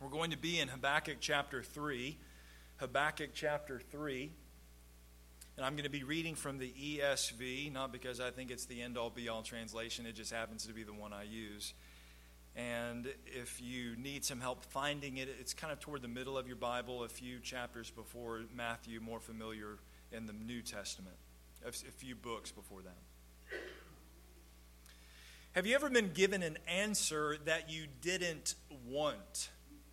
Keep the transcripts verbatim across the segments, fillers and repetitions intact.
We're going to be in Habakkuk chapter three. Habakkuk chapter three. And I'm going to be reading from the E S V, not because I think it's the end-all be-all translation. It just happens to be the one I use. And if you need some help finding it, it's kind of toward the middle of your Bible, a few chapters before Matthew, more familiar in the New Testament, a few books before that. Have you ever been given an answer that you didn't want?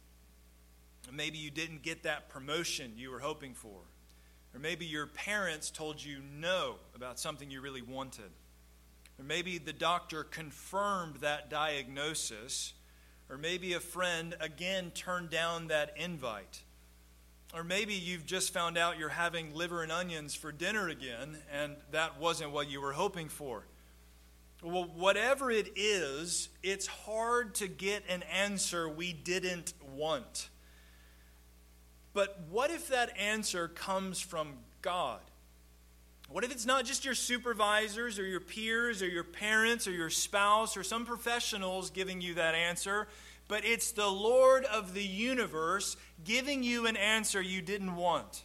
Maybe you didn't get that promotion you were hoping for. Or maybe your parents told you no about something you really wanted. Or maybe the doctor confirmed that diagnosis. Or maybe a friend again turned down that invite. Or maybe you've just found out you're having liver and onions for dinner again, and that wasn't what you were hoping for. Well, whatever it is, it's hard to get an answer we didn't want. But what if that answer comes from God? What if it's not just your supervisors or your peers or your parents or your spouse or some professionals giving you that answer, but it's the Lord of the universe giving you an answer you didn't want?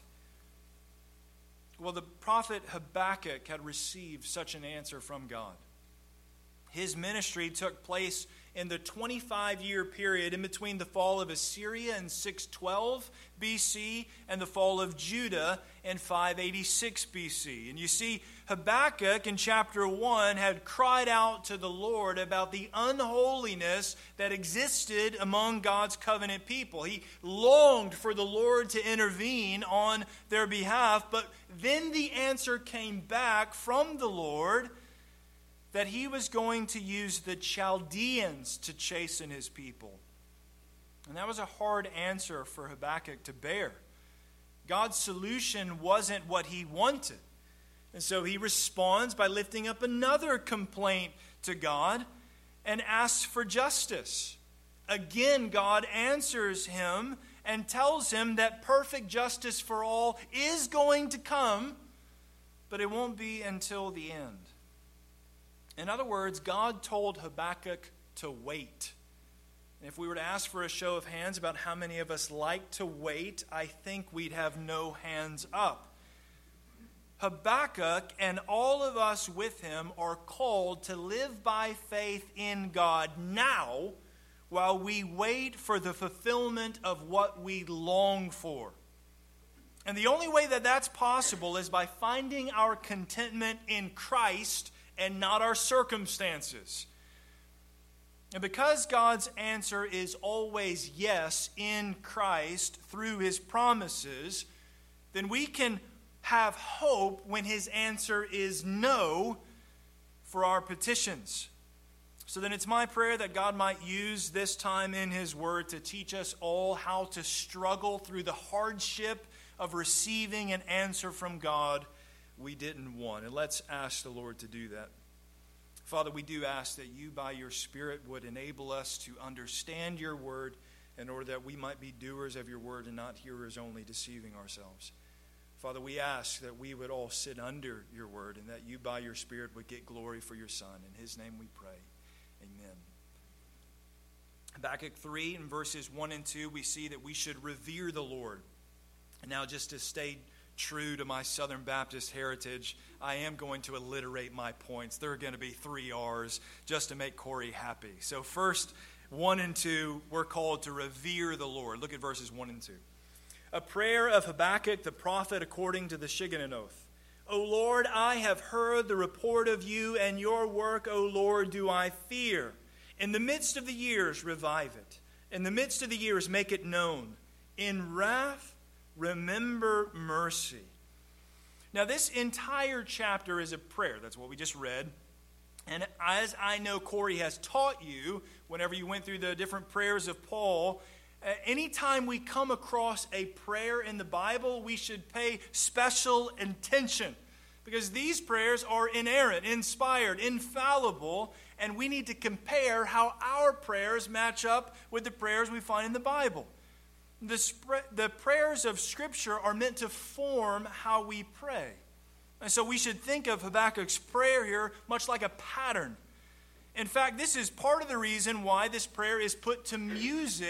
Well, the prophet Habakkuk had received such an answer from God. His ministry took place in the twenty-five-year period in between the fall of Assyria in six twelve B C and the fall of Judah in five eighty-six B C. And you see, Habakkuk in chapter one had cried out to the Lord about the unholiness that existed among God's covenant people. He longed for the Lord to intervene on their behalf, but then the answer came back from the Lord that he was going to use the Chaldeans to chasten his people. And that was a hard answer for Habakkuk to bear. God's solution wasn't what he wanted. And so he responds by lifting up another complaint to God and asks for justice. Again, God answers him and tells him that perfect justice for all is going to come, but it won't be until the end. In other words, God told Habakkuk to wait. And if we were to ask for a show of hands about how many of us like to wait, I think we'd have no hands up. Habakkuk and all of us with him are called to live by faith in God now while we wait for the fulfillment of what we long for. And the only way that that's possible is by finding our contentment in Christ and not our circumstances. And because God's answer is always yes in Christ through his promises, then we can have hope when his answer is no for our petitions. So then it's my prayer that God might use this time in his word to teach us all how to struggle through the hardship of receiving an answer from God we didn't want. And let's ask the Lord to do that. Father, we do ask that you by your Spirit would enable us to understand your word in order that we might be doers of your word and not hearers only, deceiving ourselves. Father, we ask that we would all sit under your word and that you by your Spirit would get glory for your Son. In his name we pray. Amen. Habakkuk three in verses one and two, we see that we should revere the Lord. And now just to stay true to my Southern Baptist heritage, I am going to alliterate my points. There are going to be three R's just to make Corey happy. So first, one and two, we're called to revere the Lord. Look at verses one and two. A prayer of Habakkuk the prophet according to the Shigionon oath. O Lord, I have heard the report of you, and your work, O Lord, do I fear. In the midst of the years, revive it. In the midst of the years, make it known. In wrath, remember mercy. Now, this entire chapter is a prayer. That's what we just read. And as I know Corey has taught you, whenever you went through the different prayers of Paul, uh, anytime we come across a prayer in the Bible, we should pay special attention. Because these prayers are inerrant, inspired, infallible, and we need to compare how our prayers match up with the prayers we find in the Bible. The, sp- the prayers of Scripture are meant to form how we pray. And so we should think of Habakkuk's prayer here much like a pattern. In fact, this is part of the reason why this prayer is put to music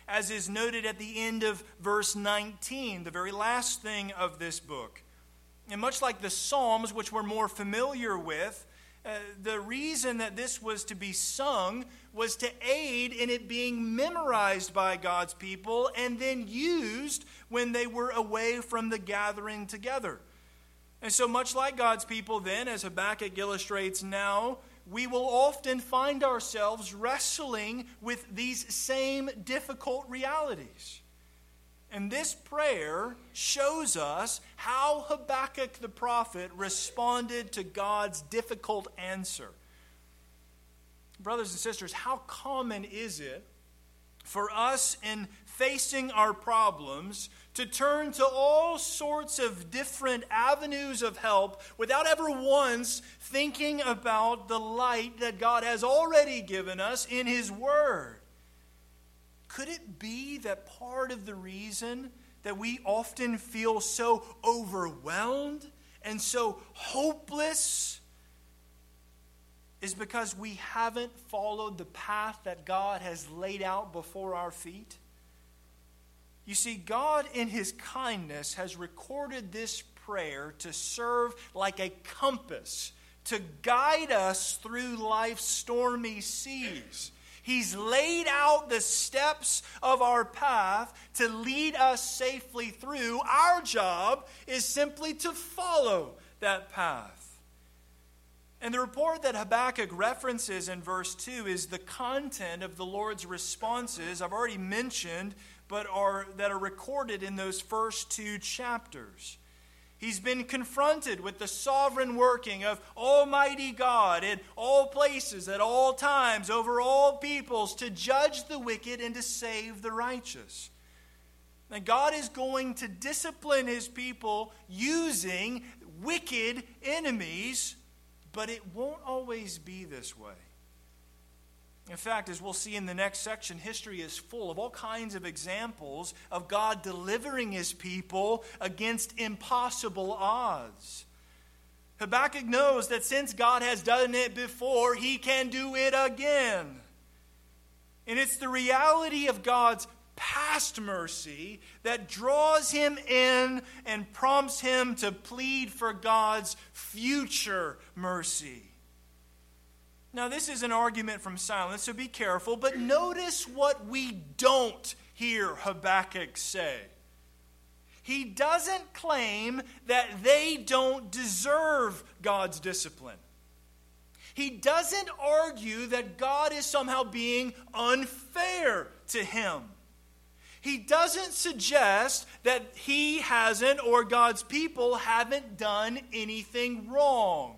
as is noted at the end of verse nineteen, the very last thing of this book. And much like the Psalms, which we're more familiar with, uh, the reason that this was to be sung was to aid in it being memorized by God's people and then used when they were away from the gathering together. And so much like God's people then, as Habakkuk illustrates now, we will often find ourselves wrestling with these same difficult realities. And this prayer shows us how Habakkuk the prophet responded to God's difficult answer. Brothers and sisters, how common is it for us in facing our problems to turn to all sorts of different avenues of help without ever once thinking about the light that God has already given us in His Word? Could it be that part of the reason that we often feel so overwhelmed and so hopeless is because we haven't followed the path that God has laid out before our feet? You see, God in His kindness has recorded this prayer to serve like a compass to guide us through life's stormy seas. He's laid out the steps of our path to lead us safely through. Our job is simply to follow that path. And the report that Habakkuk references in verse two is the content of the Lord's responses I've already mentioned, but are that are recorded in those first two chapters. He's been confronted with the sovereign working of Almighty God in all places, at all times, over all peoples, to judge the wicked and to save the righteous. And God is going to discipline His people using wicked enemies, but it won't always be this way. In fact, as we'll see in the next section, history is full of all kinds of examples of God delivering His people against impossible odds. Habakkuk knows that since God has done it before, He can do it again. And it's the reality of God's past mercy that draws him in and prompts him to plead for God's future mercy. Now, this is an argument from silence, so be careful. But notice what we don't hear Habakkuk say. He doesn't claim that they don't deserve God's discipline. He doesn't argue that God is somehow being unfair to him. He doesn't suggest that he hasn't or God's people haven't done anything wrong.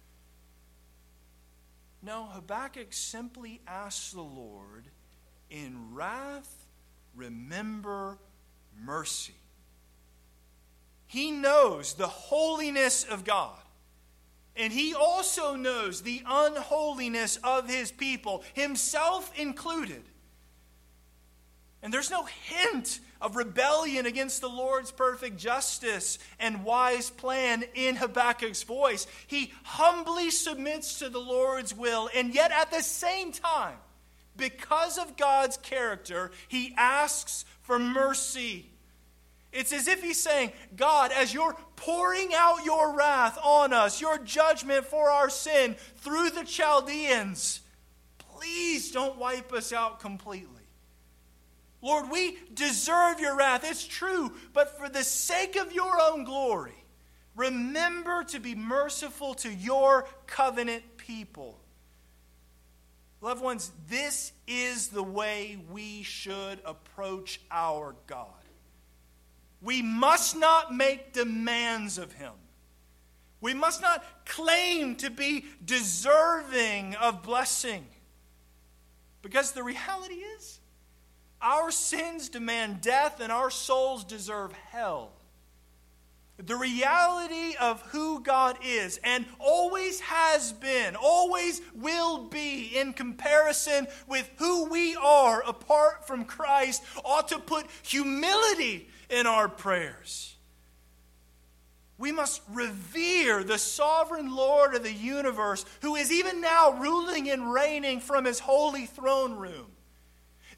No, Habakkuk simply asks the Lord, in wrath, remember mercy. He knows the holiness of God. And he also knows the unholiness of his people, himself included. And there's no hint of rebellion against the Lord's perfect justice and wise plan in Habakkuk's voice. He humbly submits to the Lord's will, and yet at the same time, because of God's character, he asks for mercy. It's as if he's saying, God, as you're pouring out your wrath on us, your judgment for our sin through the Chaldeans, please don't wipe us out completely. Lord, we deserve your wrath, it's true, but for the sake of your own glory, remember to be merciful to your covenant people. Loved ones, this is the way we should approach our God. We must not make demands of him. We must not claim to be deserving of blessing. Because the reality is, our sins demand death and our souls deserve hell. The reality of who God is and always has been, always will be in comparison with who we are apart from Christ ought to put humility in our prayers. We must revere the sovereign Lord of the universe who is even now ruling and reigning from his holy throne room.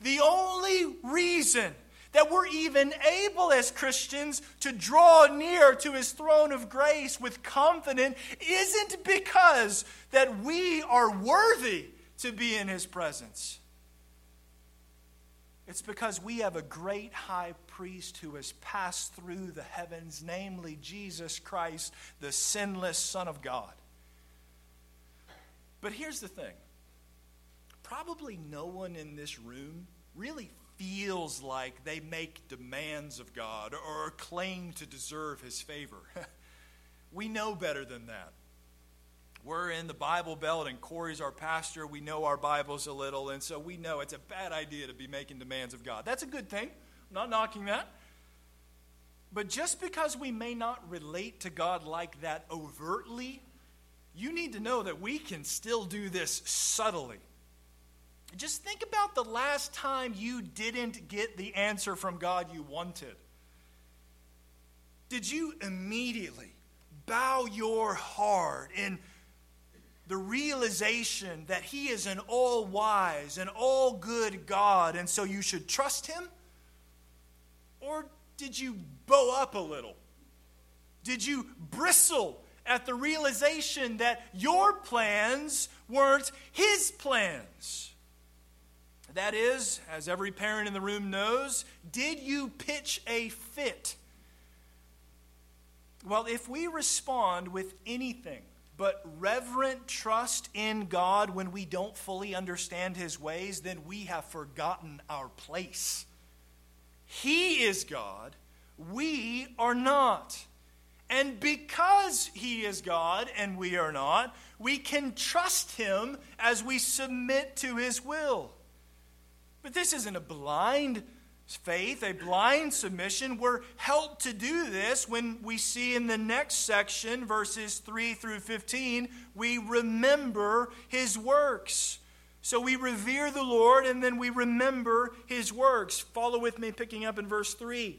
The only reason that we're even able as Christians to draw near to his throne of grace with confidence isn't because that we are worthy to be in his presence. It's because we have a great high priest who has passed through the heavens, namely Jesus Christ, the sinless Son of God. But here's the thing. Probably no one in this room really feels like they make demands of God or claim to deserve his favor. We know better than that. We're in the Bible Belt, and Corey's our pastor. We know our Bibles a little, and so we know it's a bad idea to be making demands of God. That's a good thing. I'm not knocking that. But just because we may not relate to God like that overtly, you need to know that we can still do this subtly. Just think about the last time you didn't get the answer from God you wanted. Did you immediately bow your heart in the realization that he is an all-wise and all-good God, and so you should trust him? Or did you bow up a little? Did you bristle at the realization that your plans weren't his plans? That is, as every parent in the room knows, did you pitch a fit? Well, if we respond with anything but reverent trust in God when we don't fully understand his ways, then we have forgotten our place. He is God. We are not. And because he is God and we are not, we can trust him as we submit to his will. But this isn't a blind faith, a blind submission. We're helped to do this when we see in the next section, verses three through fifteen, we remember his works. So we revere the Lord and then we remember his works. Follow with me, picking up in verse three.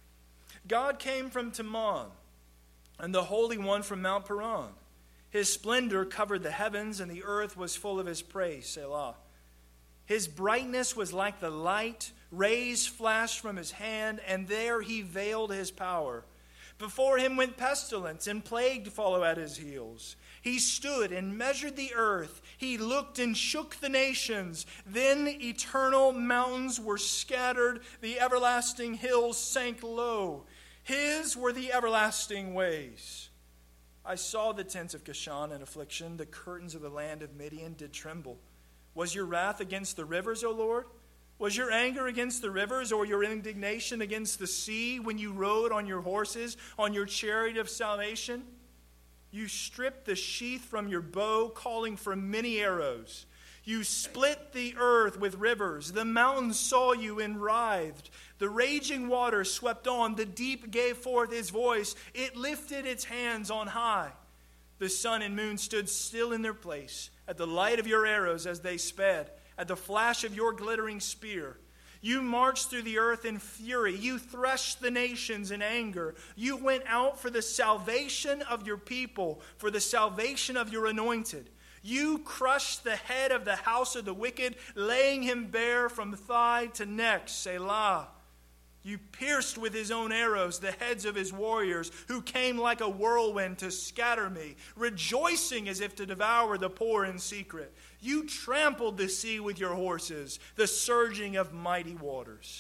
God came from Teman, and the Holy One from Mount Paran. His splendor covered the heavens, and the earth was full of his praise. Selah. His brightness was like the light. Rays flashed from his hand, and there he veiled his power. Before him went pestilence, and plague followed at his heels. He stood and measured the earth. He looked and shook the nations. Then eternal mountains were scattered. The everlasting hills sank low. His were the everlasting ways. I saw the tents of Kashan in affliction. The curtains of the land of Midian did tremble. Was your wrath against the rivers, O Lord? Was your anger against the rivers, or your indignation against the sea when you rode on your horses, on your chariot of salvation? You stripped the sheath from your bow, calling for many arrows. You split the earth with rivers. The mountains saw you and writhed. The raging waters swept on. The deep gave forth its voice. It lifted its hands on high. The sun and moon stood still in their place at the light of your arrows as they sped, at the flash of your glittering spear. You marched through the earth in fury. You threshed the nations in anger. You went out for the salvation of your people, for the salvation of your anointed. You crushed the head of the house of the wicked, laying him bare from thigh to neck. Selah. You pierced with his own arrows the heads of his warriors, who came like a whirlwind to scatter me, rejoicing as if to devour the poor in secret. You trampled the sea with your horses, the surging of mighty waters.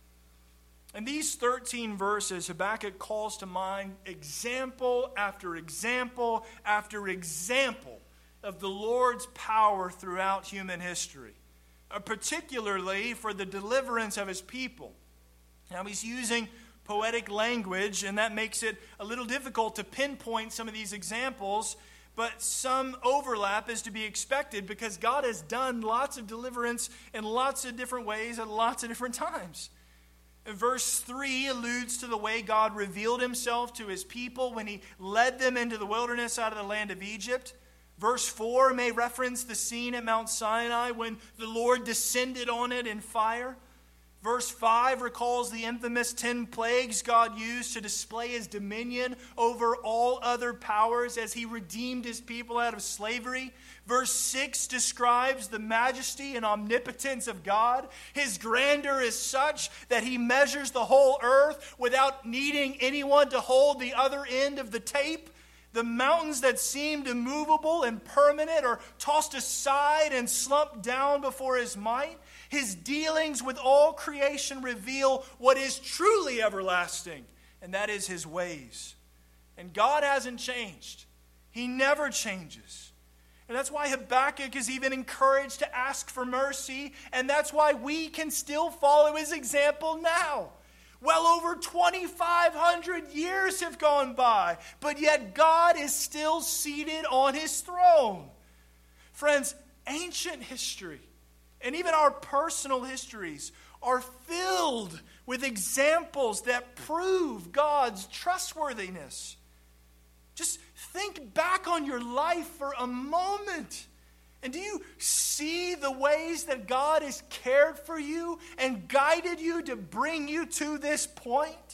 In these thirteen verses, Habakkuk calls to mind example after example after example of the Lord's power throughout human history, particularly for the deliverance of his people. Now, he's using poetic language, and that makes it a little difficult to pinpoint some of these examples, but some overlap is to be expected because God has done lots of deliverance in lots of different ways at lots of different times. Verse three alludes to the way God revealed himself to his people when he led them into the wilderness out of the land of Egypt. Verse four may reference the scene at Mount Sinai when the Lord descended on it in fire. Verse five recalls the infamous ten plagues God used to display his dominion over all other powers as he redeemed his people out of slavery. Verse six describes the majesty and omnipotence of God. His grandeur is such that he measures the whole earth without needing anyone to hold the other end of the tape. The mountains that seemed immovable and permanent are tossed aside and slumped down before his might. His dealings with all creation reveal what is truly everlasting, and that is his ways. And God hasn't changed. He never changes. And that's why Habakkuk is even encouraged to ask for mercy, and that's why we can still follow his example now. Well over twenty-five hundred years have gone by, but yet God is still seated on his throne. Friends, ancient history and even our personal histories are filled with examples that prove God's trustworthiness. Just think back on your life for a moment. And do you see the ways that God has cared for you and guided you to bring you to this point?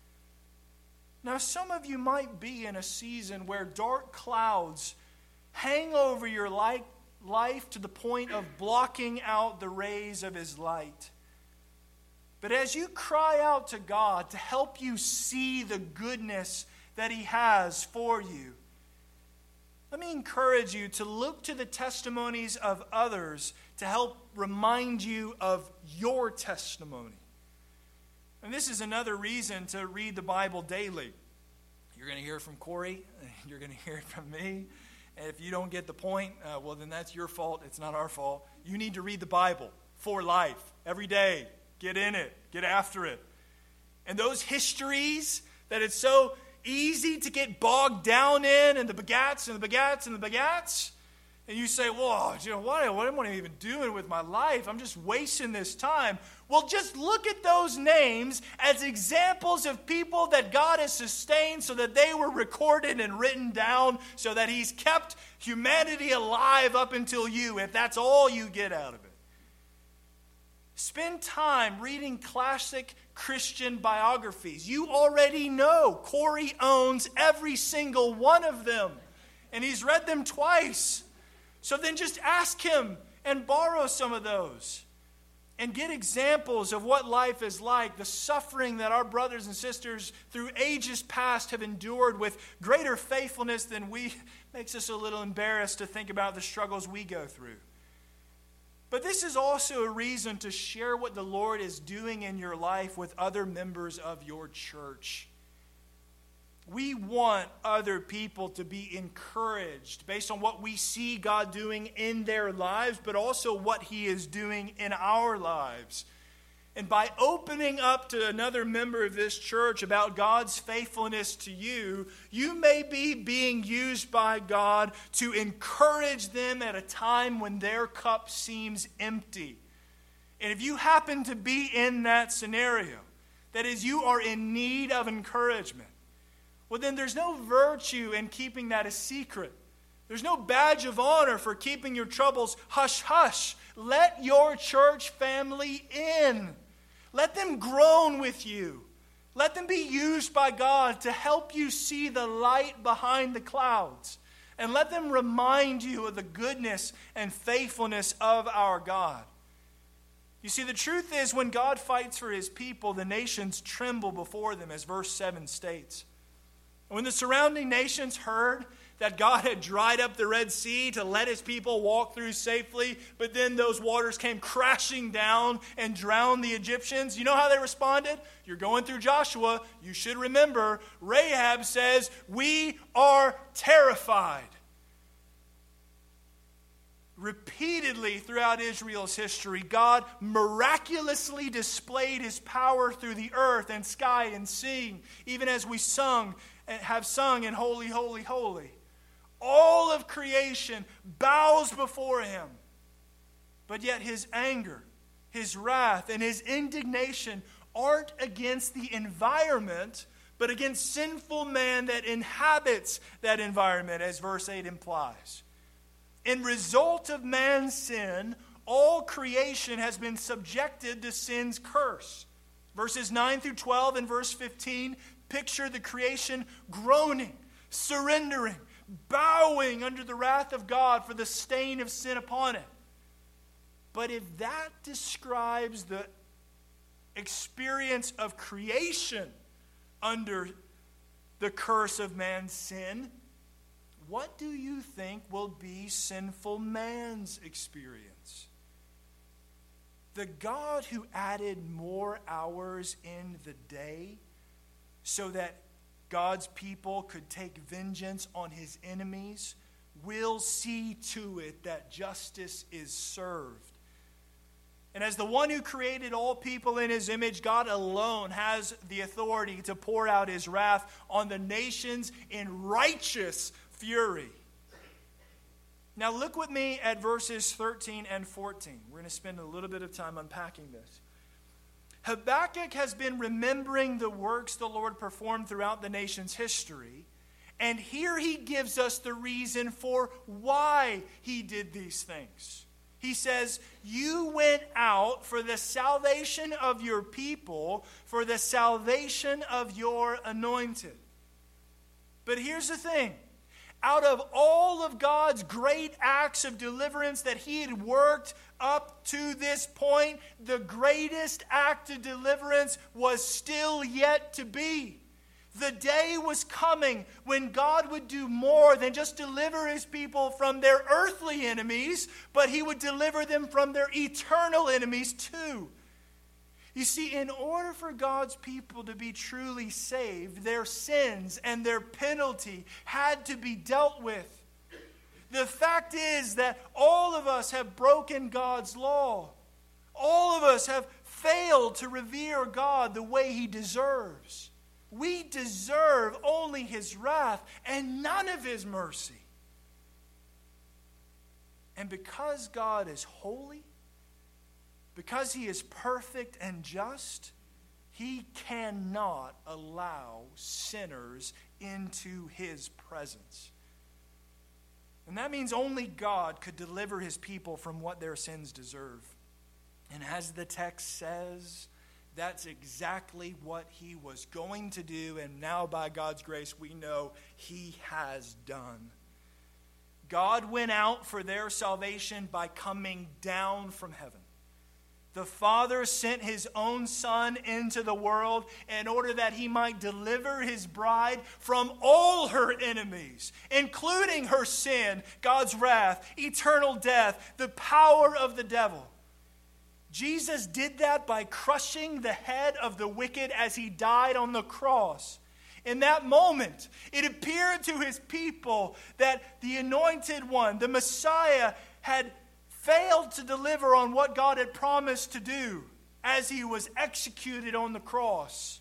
Now, some of you might be in a season where dark clouds hang over your life, life to the point of blocking out the rays of his light. But as you cry out to God to help you see the goodness that he has for you, let me encourage you to look to the testimonies of others to help remind you of your testimony. And this is another reason to read the Bible daily. You're going to hear from Corey. You're going to hear it from me. And if you don't get the point, uh, well, then that's your fault. It's not our fault. You need to read the Bible for life, every day. Get in it. Get after it. And those histories that it's so easy to get bogged down in, and the begats and the begats and the begats. And you say, well, you know, what, what am I even doing with my life? I'm just wasting this time. Well, just look at those names as examples of people that God has sustained so that they were recorded and written down so that he's kept humanity alive up until you, if that's all you get out of it. Spend time reading classic Christian biographies. You already know Corey owns every single one of them, and he's read them twice. So then just ask him and borrow some of those and get examples of what life is like, the suffering that our brothers and sisters through ages past have endured with greater faithfulness than we. Makes us a little embarrassed to think about the struggles we go through. But this is also a reason to share what the Lord is doing in your life with other members of your church. We want other people to be encouraged based on what we see God doing in their lives, but also what he is doing in our lives. And by opening up to another member of this church about God's faithfulness to you, you may be being used by God to encourage them at a time when their cup seems empty. And if you happen to be in that scenario, that is, you are in need of encouragement, well, then there's no virtue in keeping that a secret. There's no badge of honor for keeping your troubles hush-hush. Let your church family in. Let them groan with you. Let them be used by God to help you see the light behind the clouds. And let them remind you of the goodness and faithfulness of our God. You see, the truth is, when God fights for his people, the nations tremble before them, as verse seven states. When the surrounding nations heard that God had dried up the Red Sea to let his people walk through safely, but then those waters came crashing down and drowned the Egyptians, you know how they responded? You're going through Joshua. You should remember, Rahab says, "We are terrified." Repeatedly throughout Israel's history, God miraculously displayed his power through the earth and sky and sea, even as we sung and have sung in Holy, Holy, Holy. All of creation bows before him. But yet his anger, his wrath, and his indignation aren't against the environment, but against sinful man that inhabits that environment, as verse eight implies. In result of man's sin, all creation has been subjected to sin's curse. Verses nine through twelve and verse fifteen picture the creation groaning, surrendering, bowing under the wrath of God for the stain of sin upon it. But if that describes the experience of creation under the curse of man's sin, what do you think will be sinful man's experience? The God who added more hours in the day so that God's people could take vengeance on his enemies will see to it that justice is served. And as the one who created all people in his image, God alone has the authority to pour out his wrath on the nations in righteous fury. Now look with me at verses thirteen and fourteen. We're going to spend a little bit of time unpacking this. Habakkuk has been remembering the works the Lord performed throughout the nation's history. And here he gives us the reason for why he did these things. He says, you went out for the salvation of your people, for the salvation of your anointed. But here's the thing. Out of all of God's great acts of deliverance that he had worked up to this point, the greatest act of deliverance was still yet to be. The day was coming when God would do more than just deliver his people from their earthly enemies, but he would deliver them from their eternal enemies too. You see, in order for God's people to be truly saved, their sins and their penalty had to be dealt with. The fact is that all of us have broken God's law. All of us have failed to revere God the way he deserves. We deserve only his wrath and none of his mercy. And because God is holy, because he is perfect and just, he cannot allow sinners into his presence. And that means only God could deliver his people from what their sins deserve. And as the text says, that's exactly what he was going to do, and now by God's grace we know he has done. God went out for their salvation by coming down from heaven. The Father sent his own Son into the world in order that he might deliver his bride from all her enemies, including her sin, God's wrath, eternal death, the power of the devil. Jesus did that by crushing the head of the wicked as he died on the cross. In that moment, it appeared to his people that the anointed one, the Messiah, had failed to deliver on what God had promised to do as he was executed on the cross.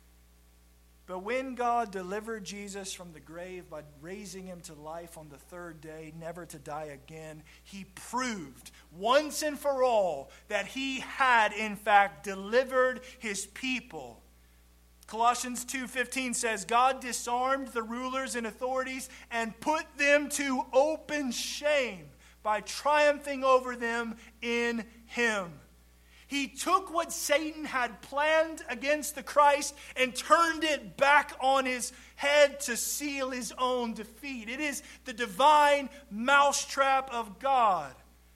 But when God delivered Jesus from the grave by raising him to life on the third day, never to die again, he proved once and for all that he had in fact delivered his people. Colossians two fifteen says, God disarmed the rulers and authorities and put them to open shame by triumphing over them in him. He took what Satan had planned against the Christ and turned it back on his head to seal his own defeat. It is the divine mousetrap of God.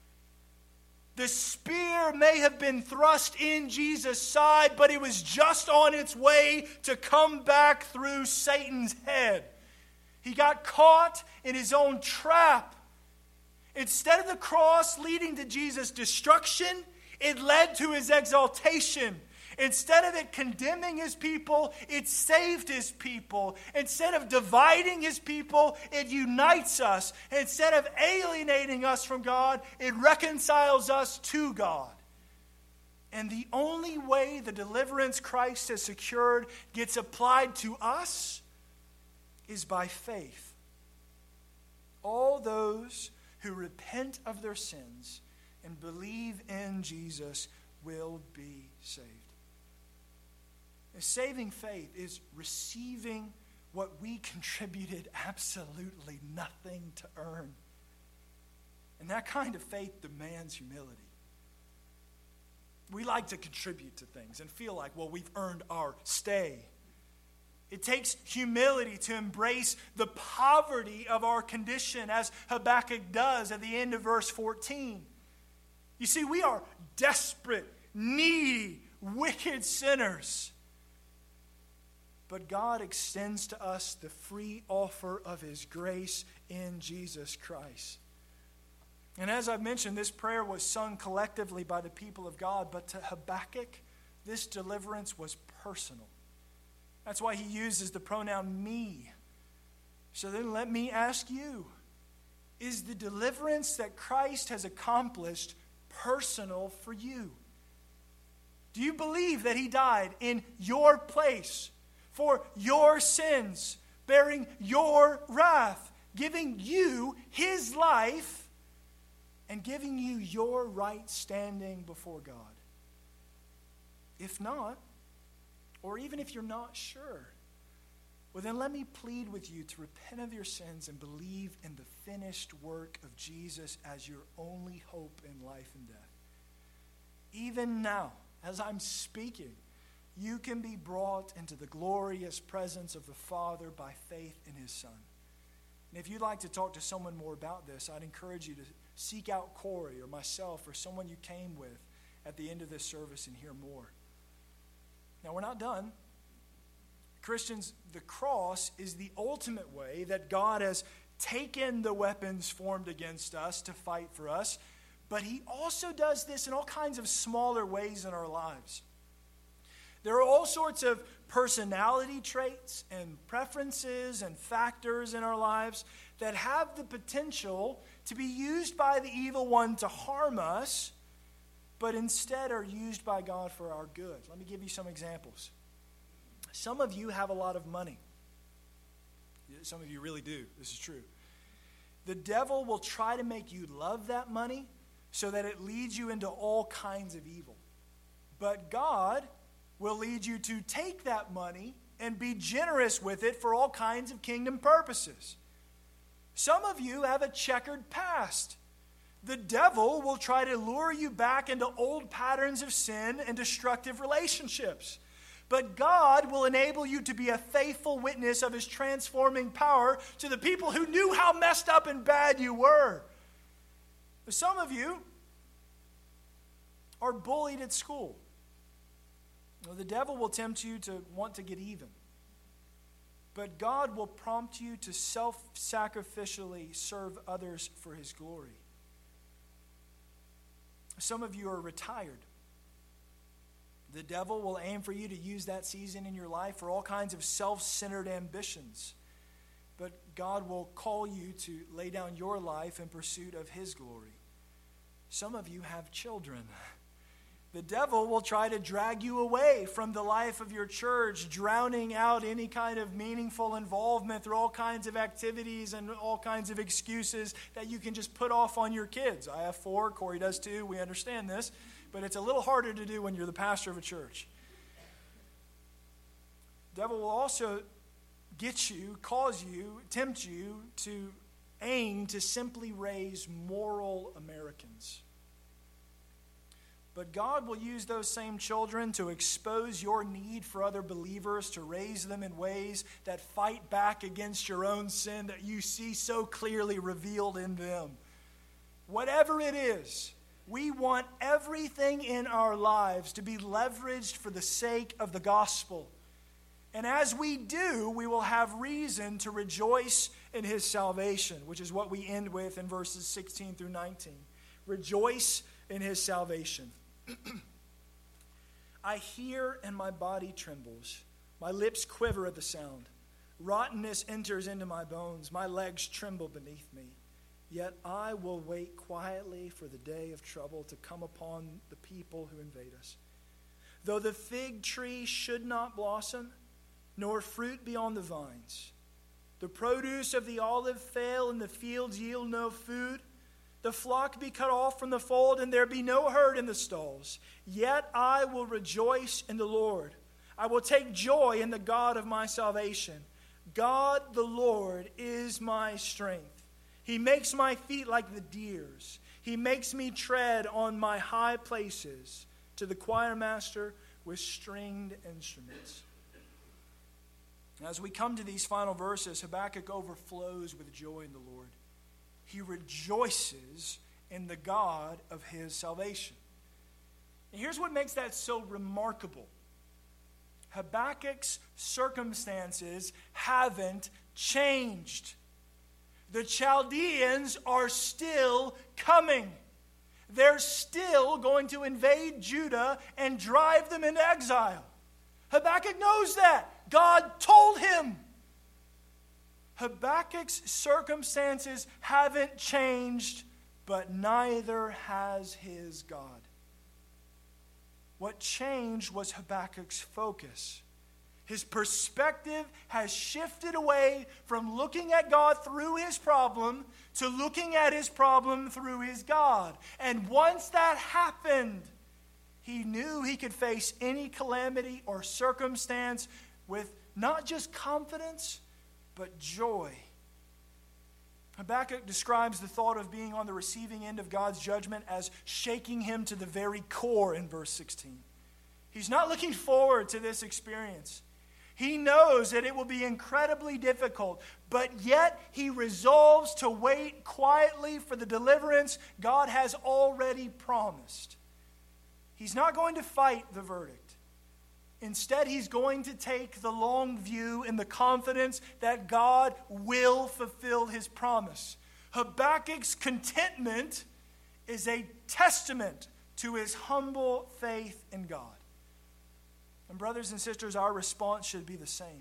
The spear may have been thrust in Jesus' side, but it was just on its way to come back through Satan's head. He got caught in his own trap. Instead of the cross leading to Jesus' destruction, it led to his exaltation. Instead of it condemning his people, it saved his people. Instead of dividing his people, it unites us. Instead of alienating us from God, it reconciles us to God. And the only way the deliverance Christ has secured gets applied to us is by faith. All those who repent of their sins and believe in Jesus will be saved. And saving faith is receiving what we contributed absolutely nothing to earn. And that kind of faith demands humility. we like to contribute to things and feel like, well, we've earned our stay. It takes humility to embrace the poverty of our condition, as Habakkuk does at the end of verse fourteen. You see, we are desperate, needy, wicked sinners. But God extends to us the free offer of His grace in Jesus Christ. And as I've mentioned, this prayer was sung collectively by the people of God, but to Habakkuk, this deliverance was personal. That's why he uses the pronoun me. So then let me ask you, is the deliverance that Christ has accomplished personal for you? Do you believe that He died in your place for your sins, bearing your wrath, giving you His life, and giving you your right standing before God? If not, or even if you're not sure, well then let me plead with you to repent of your sins and believe in the finished work of Jesus as your only hope in life and death. Even now, as I'm speaking, you can be brought into the glorious presence of the Father by faith in His Son. And if you'd like to talk to someone more about this, I'd encourage you to seek out Corey or myself or someone you came with at the end of this service and hear more. Now, we're not done. Christians, the cross is the ultimate way that God has taken the weapons formed against us to fight for us, but He also does this in all kinds of smaller ways in our lives. There are all sorts of personality traits and preferences and factors in our lives that have the potential to be used by the evil one to harm us, but instead are used by God for our good. Let me give you some examples. Some of you have a lot of money. Some of you really do. This is true. The devil will try to make you love that money so that it leads you into all kinds of evil. But God will lead you to take that money and be generous with it for all kinds of kingdom purposes. Some of you have a checkered past. The devil will try to lure you back into old patterns of sin and destructive relationships. But God will enable you to be a faithful witness of His transforming power to the people who knew how messed up and bad you were. Some of you are bullied at school. The devil will tempt you to want to get even. But God will prompt you to self-sacrificially serve others for His glory. Some of you are retired. The devil will aim for you to use that season in your life for all kinds of self-centered ambitions. But God will call you to lay down your life in pursuit of His glory. Some of you have children. The devil will try to drag you away from the life of your church, drowning out any kind of meaningful involvement through all kinds of activities and all kinds of excuses that you can just put off on your kids. I have four, Corey does too, we understand this, but it's a little harder to do when you're the pastor of a church. The devil will also get you, cause you, tempt you to aim to simply raise moral Americans. But God will use those same children to expose your need for other believers, to raise them in ways that fight back against your own sin that you see so clearly revealed in them. Whatever it is, we want everything in our lives to be leveraged for the sake of the gospel. And as we do, we will have reason to rejoice in His salvation, which is what we end with in verses sixteen through nineteen. Rejoice in His salvation. I hear and my body trembles. My lips quiver at the sound. Rottenness enters into my bones. My legs tremble beneath me. Yet I will wait quietly for the day of trouble to come upon the people who invade us. Though the fig tree should not blossom, nor fruit be on the vines, the produce of the olive fail, and the fields yield no food, the flock be cut off from the fold, and there be no herd in the stalls, yet I will rejoice in the Lord. I will take joy in the God of my salvation. God the Lord is my strength. He makes my feet like the deer's. He makes me tread on my high places. to the choir master with stringed instruments. As we come to these final verses, Habakkuk overflows with joy in the Lord. He rejoices in the God of his salvation. And here's what makes that so remarkable. Habakkuk's circumstances haven't changed. The Chaldeans are still coming. They're still going to invade Judah and drive them into exile. Habakkuk knows that. God told him. Habakkuk's circumstances haven't changed, but neither has his God. What changed was Habakkuk's focus. His perspective has shifted away from looking at God through his problem to looking at his problem through his God. And once that happened, he knew he could face any calamity or circumstance with not just confidence, but joy. Habakkuk describes the thought of being on the receiving end of God's judgment as shaking him to the very core in verse sixteen. He's not looking forward to this experience. He knows that it will be incredibly difficult, but yet he resolves to wait quietly for the deliverance God has already promised. He's not going to fight the verdict. Instead, he's going to take the long view in the confidence that God will fulfill his promise. Habakkuk's contentment is a testament to his humble faith in God. And brothers and sisters, our response should be the same.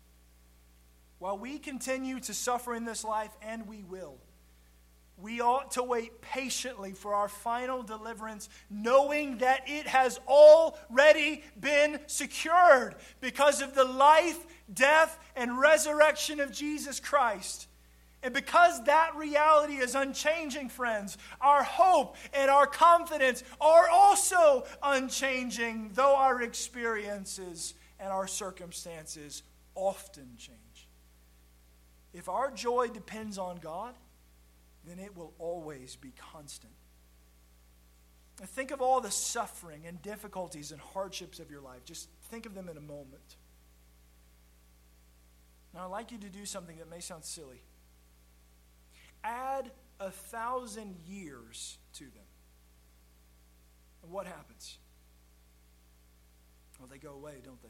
While we continue to suffer in this life, and we will, we ought to wait patiently for our final deliverance, knowing that it has already been secured because of the life, death, and resurrection of Jesus Christ. And because that reality is unchanging, friends, our hope and our confidence are also unchanging, though our experiences and our circumstances often change. If our joy depends on God, then it will always be constant. Now think of all the suffering and difficulties and hardships of your life. Just think of them in a moment. Now, I'd like you to do something that may sound silly. Add a thousand years to them. And what happens? Well, they go away, don't they?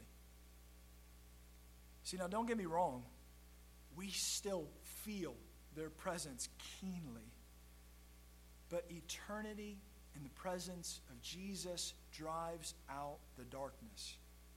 See, now don't get me wrong. We still feel their presence keenly. But eternity in the presence of Jesus drives out the darkness.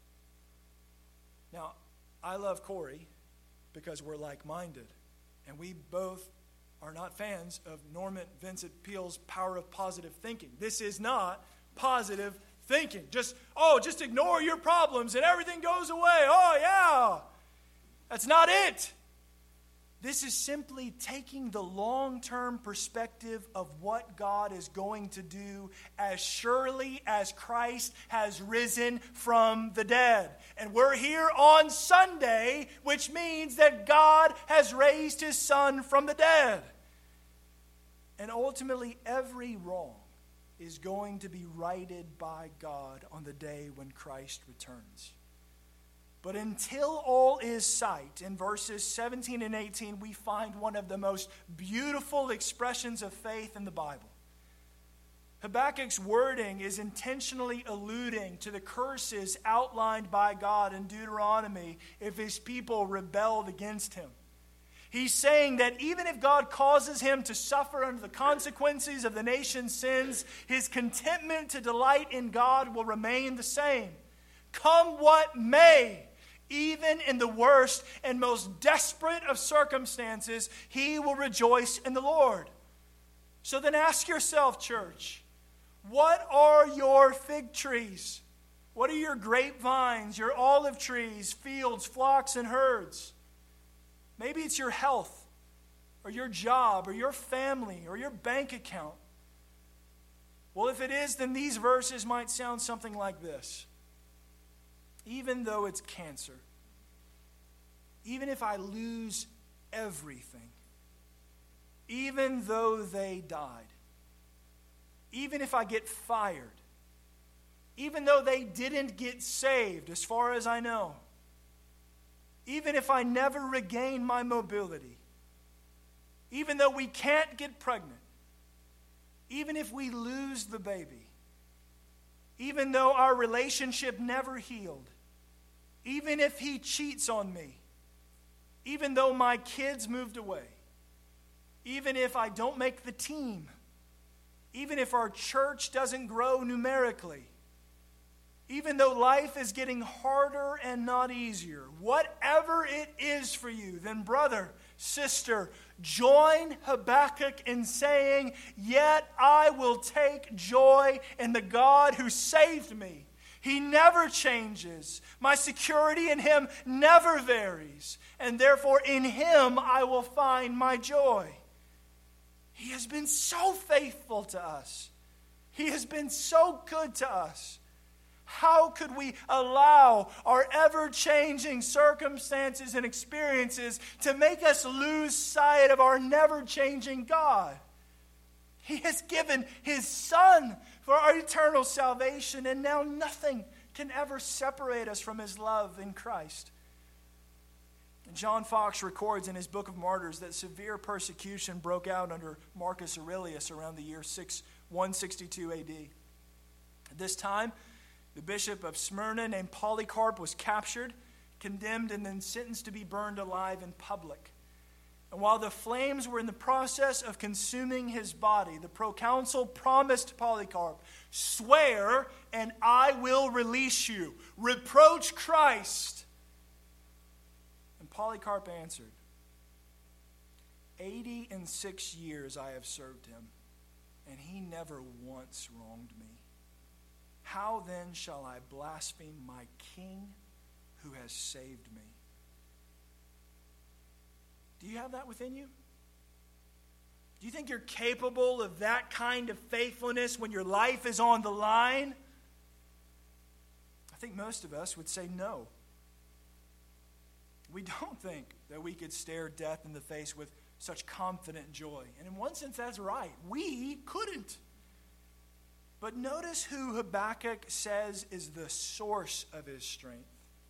Now, I love Corey because we're like-minded. And we both are not fans of Norman Vincent Peale's power of positive thinking. This is not positive thinking. Just, oh, just ignore your problems and everything goes away. Oh, yeah. That's not it. This is simply taking the long-term perspective of what God is going to do as surely as Christ has risen from the dead. And we're here on Sunday, which means that God has raised his Son from the dead. And ultimately, every wrong is going to be righted by God on the day when Christ returns. But until all is sight, in verses seventeen and eighteen, we find one of the most beautiful expressions of faith in the Bible. Habakkuk's wording is intentionally alluding to the curses outlined by God in Deuteronomy if his people rebelled against him. He's saying that even if God causes him to suffer under the consequences of the nation's sins, his contentment to delight in God will remain the same. Come what may, even in the worst and most desperate of circumstances, he will rejoice in the Lord. So then ask yourself, church, what are your fig trees? What are your grapevines, your olive trees, fields, flocks, and herds? Maybe it's your health, or your job, or your family, or your bank account. Well, if it is, then these verses might sound something like this. Even though it's cancer, even if I lose everything, even though they died, even if I get fired, even though they didn't get saved, as far as I know, even if I never regain my mobility, even though we can't get pregnant, even if we lose the baby, even though our relationship never healed, even if he cheats on me, even though my kids moved away, even if I don't make the team, even if our church doesn't grow numerically, even though life is getting harder and not easier, whatever it is for you, then brother, sister, join Habakkuk in saying, yet I will take joy in the God who saved me. He never changes. My security in him never varies. And therefore in him I will find my joy. He has been so faithful to us. He has been so good to us. How could we allow our ever-changing circumstances and experiences to make us lose sight of our never-changing God? He has given his Son for our eternal salvation, and now nothing can ever separate us from his love in Christ. And John Fox records in his Book of Martyrs that severe persecution broke out under Marcus Aurelius around the year one sixty-two A D. At this time, the bishop of Smyrna named Polycarp was captured, condemned, and then sentenced to be burned alive in public. And while the flames were in the process of consuming his body, the proconsul promised Polycarp, swear and I will release you. Reproach Christ. And Polycarp answered, eighty and six years I have served him, and he never once wronged me. How then shall I blaspheme my King who has saved me? Do you have that within you? Do you think you're capable of that kind of faithfulness when your life is on the line? I think most of us would say no. We don't think that we could stare death in the face with such confident joy. And in one sense, that's right. We couldn't. But notice who Habakkuk says is the source of his strength.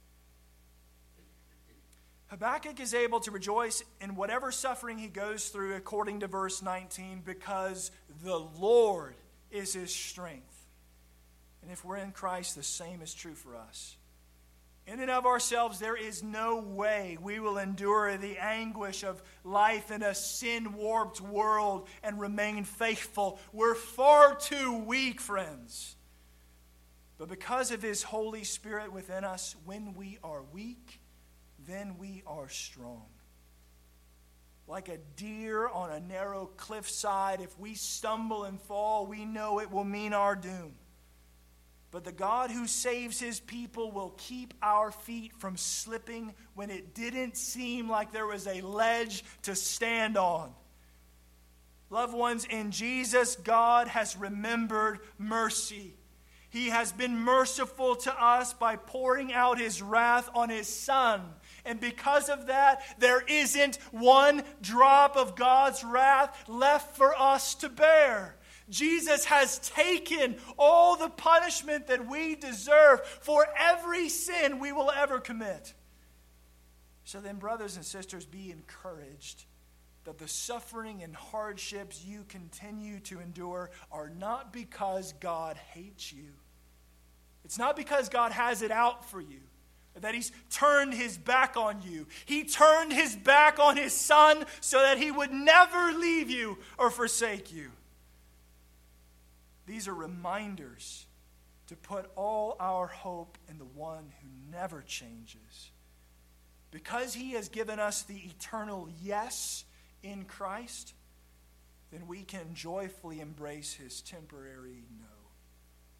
Habakkuk is able to rejoice in whatever suffering he goes through, according to verse nineteen, because the Lord is his strength. And if we're in Christ, the same is true for us. In and of ourselves, there is no way we will endure the anguish of life in a sin-warped world and remain faithful. We're far too weak, friends. But because of his Holy Spirit within us, when we are weak, then we are strong. Like a deer on a narrow cliffside, if we stumble and fall, we know it will mean our doom. But the God who saves his people will keep our feet from slipping when it didn't seem like there was a ledge to stand on. Loved ones, in Jesus, God has remembered mercy. He has been merciful to us by pouring out his wrath on his Son. And because of that, there isn't one drop of God's wrath left for us to bear. Jesus has taken all the punishment that we deserve for every sin we will ever commit. So then, brothers and sisters, be encouraged that the suffering and hardships you continue to endure are not because God hates you. It's not because God has it out for you, that he's turned his back on you. He turned his back on his Son so that he would never leave you or forsake you. These are reminders to put all our hope in the one who never changes. Because he has given us the eternal yes in Christ, then we can joyfully embrace his temporary no.